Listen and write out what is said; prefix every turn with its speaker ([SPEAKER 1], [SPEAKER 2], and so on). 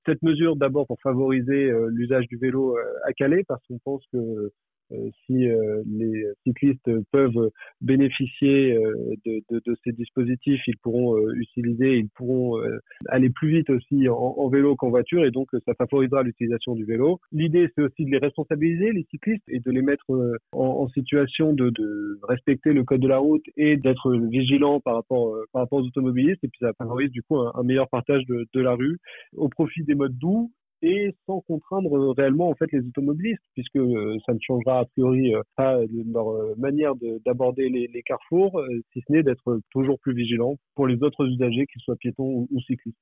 [SPEAKER 1] Cette mesure d'abord pour favoriser l'usage du vélo à Calais, parce qu'on pense que si les cyclistes peuvent bénéficier de ces dispositifs, ils pourront utiliser, ils pourront aller plus vite aussi en vélo qu'en voiture, et donc ça favorisera l'utilisation du vélo. L'idée, c'est aussi de les responsabiliser, les cyclistes, et de les mettre en situation de respecter le code de la route et d'être vigilants par rapport aux automobilistes, et puis ça favorise du coup un meilleur partage de la rue au profit des modes doux et sans contraindre réellement en fait les automobilistes, puisque ça ne changera a priori pas leur manière d'aborder les carrefours, si ce n'est d'être toujours plus vigilants pour les autres usagers, qu'ils soient piétons ou cyclistes.